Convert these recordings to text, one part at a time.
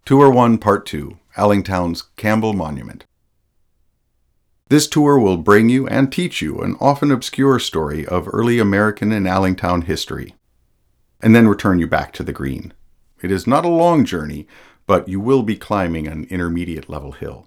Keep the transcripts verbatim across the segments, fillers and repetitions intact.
Tour one, Part two, Allingtown's Campbell Monument. This tour will bring you and teach you an often obscure story of early American and Allingtown history, and then return you back to the green. It is not a long journey, but you will be climbing an intermediate level hill.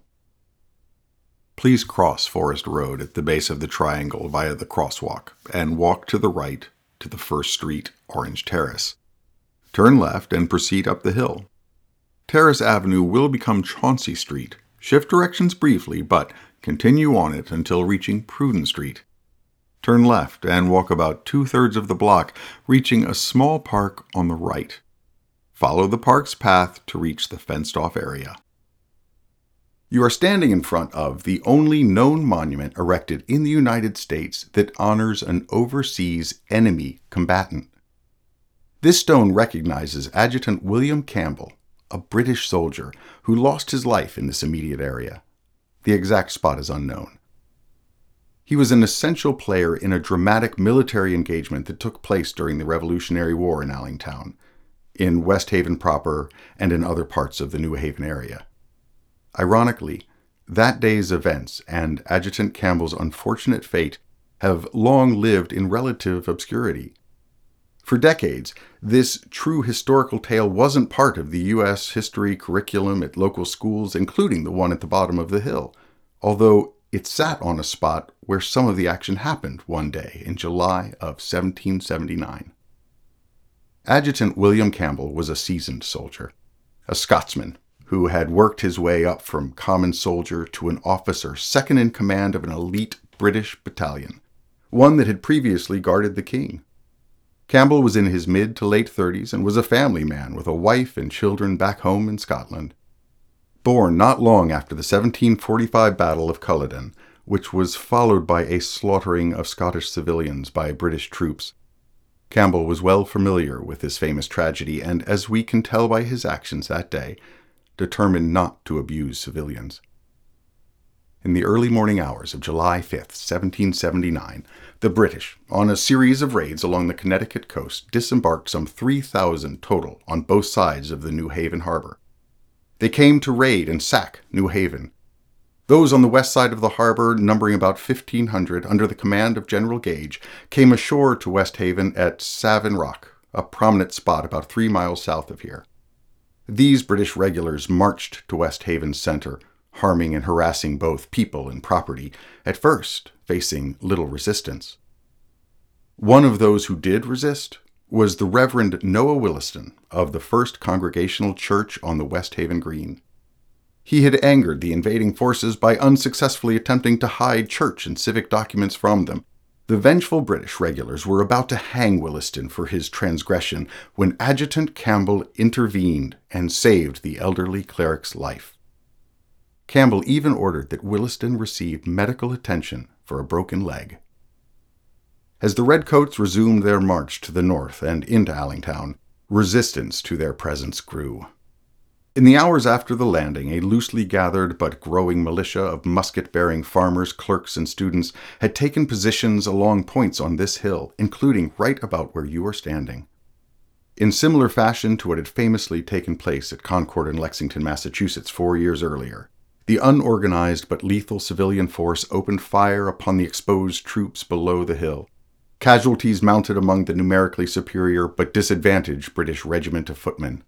Please cross Forest Road at the base of the triangle via the crosswalk and walk to the right to the First Street Orange Terrace. Turn left and proceed up the hill. Terrace Avenue will become Chauncey Street. Shift directions briefly, but continue on it until reaching Pruden Street. Turn left and walk about two-thirds of the block, reaching a small park on the right. Follow the park's path to reach the fenced-off area. You are standing in front of the only known monument erected in the United States that honors an overseas enemy combatant. This stone recognizes Adjutant William Campbell, a British soldier who lost his life in this immediate area. The exact spot is unknown. He was an essential player in a dramatic military engagement that took place during the Revolutionary War in Allingtown, in West Haven proper, and in other parts of the New Haven area. Ironically, that day's events and Adjutant Campbell's unfortunate fate have long lived in relative obscurity. For decades, this true historical tale wasn't part of the U S history curriculum at local schools, including the one at the bottom of the hill, although it sat on a spot where some of the action happened one day in July of seventeen seventy-nine. Adjutant William Campbell was a seasoned soldier, a Scotsman who had worked his way up from common soldier to an officer second in command of an elite British battalion, one that had previously guarded the king. Campbell was in his mid to late thirties and was a family man with a wife and children back home in Scotland. Born not long after the seventeen forty-five Battle of Culloden, which was followed by a slaughtering of Scottish civilians by British troops, Campbell was well familiar with this famous tragedy and, as we can tell by his actions that day, determined not to abuse civilians. In the early morning hours of July fifth, seventeen seventy-nine, the British, on a series of raids along the Connecticut coast, disembarked some three thousand total on both sides of the New Haven harbor. They came to raid and sack New Haven. Those on the west side of the harbor, numbering about fifteen hundred, under the command of General Gage, came ashore to West Haven at Savin Rock, a prominent spot about three miles south of here. These British regulars marched to West Haven's center, harming and harassing both people and property, at first facing little resistance. One of those who did resist was the Reverend Noah Williston of the First Congregational Church on the West Haven Green. He had angered the invading forces by unsuccessfully attempting to hide church and civic documents from them. The vengeful British regulars were about to hang Williston for his transgression when Adjutant Campbell intervened and saved the elderly cleric's life. Campbell even ordered that Williston receive medical attention for a broken leg. As the Redcoats resumed their march to the north and into Allingtown, resistance to their presence grew. In the hours after the landing, a loosely gathered but growing militia of musket-bearing farmers, clerks, and students had taken positions along points on this hill, including right about where you are standing. In similar fashion to what had famously taken place at Concord and Lexington, Massachusetts, four years earlier, the unorganized but lethal civilian force opened fire upon the exposed troops below the hill. Casualties mounted among the numerically superior but disadvantaged British regiment of footmen.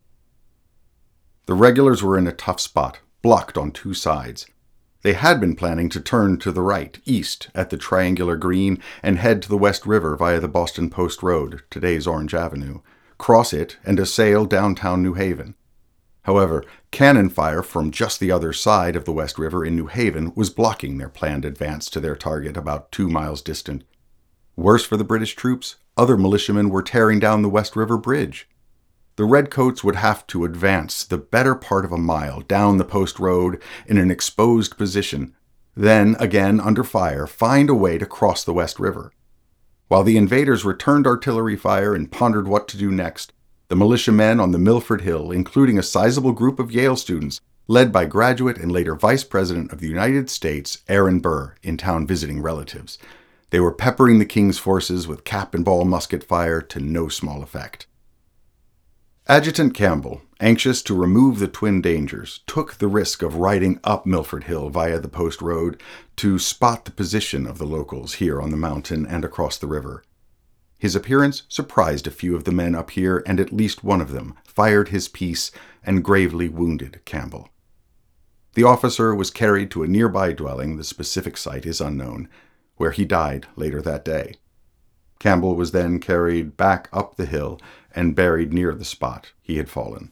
The regulars were in a tough spot, blocked on two sides. They had been planning to turn to the right, east, at the Triangular Green, and head to the West River via the Boston Post Road, today's Orange Avenue, cross it, and assail downtown New Haven. However, cannon fire from just the other side of the West River in New Haven was blocking their planned advance to their target about two miles distant. Worse for the British troops, other militiamen were tearing down the West River Bridge. The Redcoats would have to advance the better part of a mile down the post road in an exposed position, then, again under fire, find a way to cross the West River. While the invaders returned artillery fire and pondered what to do next, the militiamen on the Milford Hill, including a sizable group of Yale students, led by graduate and later Vice President of the United States, Aaron Burr, in town visiting relatives. They were peppering the King's forces with cap and ball musket fire to no small effect. Adjutant Campbell, anxious to remove the twin dangers, took the risk of riding up Milford Hill via the post road to spot the position of the locals here on the mountain and across the river. His appearance surprised a few of the men up here, and at least one of them fired his piece and gravely wounded Campbell. The officer was carried to a nearby dwelling, the specific site is unknown, where he died later that day. Campbell was then carried back up the hill and buried near the spot he had fallen.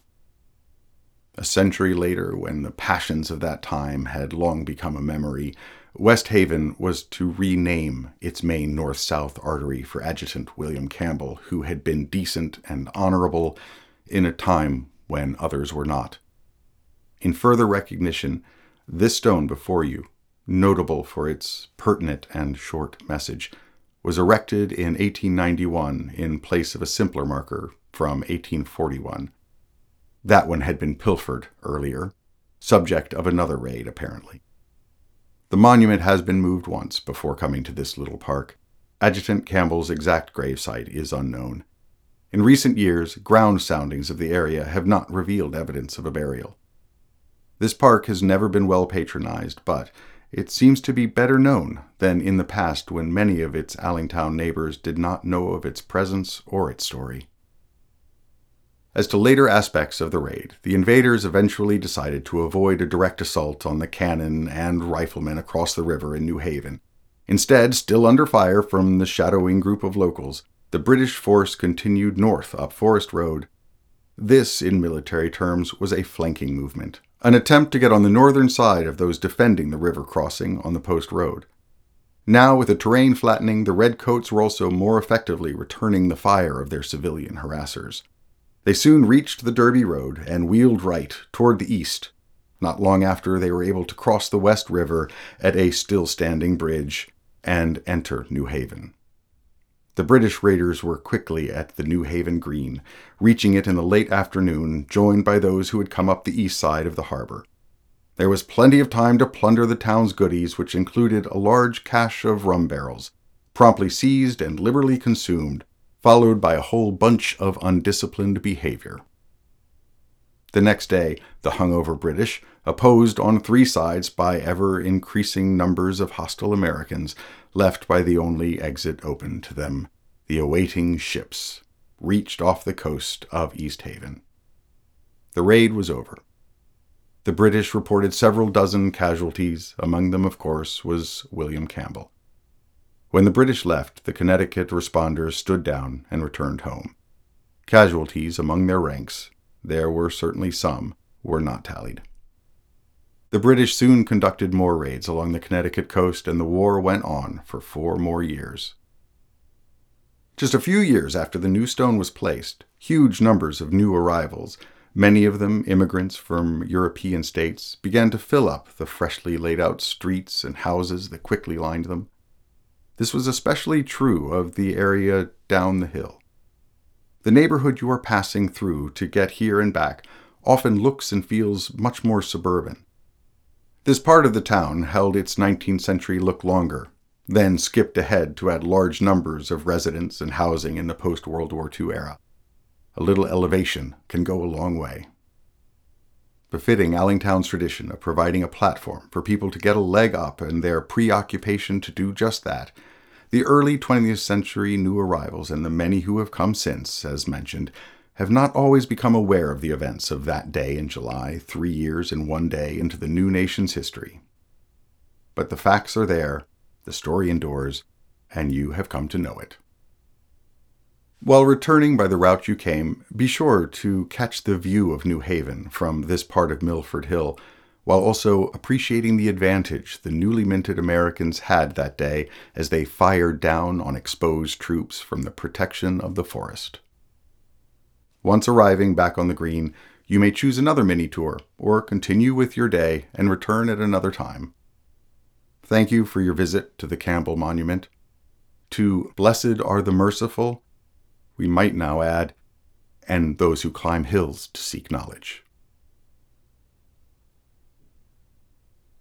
A century later, when the passions of that time had long become a memory, West Haven was to rename its main north-south artery for Adjutant William Campbell, who had been decent and honorable in a time when others were not. In further recognition, this stone before you, notable for its pertinent and short message, was erected in eighteen ninety-one in place of a simpler marker from eighteen forty-one. That one had been pilfered earlier, subject of another raid, apparently. The monument has been moved once before coming to this little park. Adjutant Campbell's exact gravesite is unknown. In recent years, ground soundings of the area have not revealed evidence of a burial. This park has never been well patronized, but it seems to be better known than in the past when many of its Allingtown neighbors did not know of its presence or its story. As to later aspects of the raid, the invaders eventually decided to avoid a direct assault on the cannon and riflemen across the river in New Haven. Instead, still under fire from the shadowing group of locals, the British force continued north up Forest Road. This, in military terms, was a flanking movement, an attempt to get on the northern side of those defending the river crossing on the post road. Now, with the terrain flattening, the Redcoats were also more effectively returning the fire of their civilian harassers. They soon reached the Derby Road and wheeled right toward the east. Not long after, they were able to cross the West River at a still-standing bridge and enter New Haven. The British raiders were quickly at the New Haven Green, reaching it in the late afternoon, joined by those who had come up the east side of the harbor. There was plenty of time to plunder the town's goodies, which included a large cache of rum barrels, promptly seized and liberally consumed, followed by a whole bunch of undisciplined behavior. The next day, the hungover British, opposed on three sides by ever-increasing numbers of hostile Americans, left by the only exit open to them, the awaiting ships, reached off the coast of East Haven. The raid was over. The British reported several dozen casualties. Among them, of course, was William Campbell. When the British left, the Connecticut responders stood down and returned home. Casualties among their ranks, there were certainly some, were not tallied. The British soon conducted more raids along the Connecticut coast, and the war went on for four more years. Just a few years after the new stone was placed, huge numbers of new arrivals, many of them immigrants from European states, began to fill up the freshly laid-out streets and houses that quickly lined them. This was especially true of the area down the hill. The neighborhood you are passing through to get here and back often looks and feels much more suburban. This part of the town held its nineteenth century look longer, then skipped ahead to add large numbers of residents and housing in the post-World War Two era. A little elevation can go a long way. Befitting Allingtown's tradition of providing a platform for people to get a leg up and their preoccupation to do just that, the early twentieth century new arrivals and the many who have come since, as mentioned, have not always become aware of the events of that day in July, three years and one day into the new nation's history. But the facts are there, the story endures, and you have come to know it. While returning by the route you came, be sure to catch the view of New Haven from this part of Milford Hill, while also appreciating the advantage the newly minted Americans had that day as they fired down on exposed troops from the protection of the forest. Once arriving back on the green, you may choose another mini-tour, or continue with your day and return at another time. Thank you for your visit to the Campbell Monument. To Blessed are the merciful, we might now add, and those who climb hills to seek knowledge.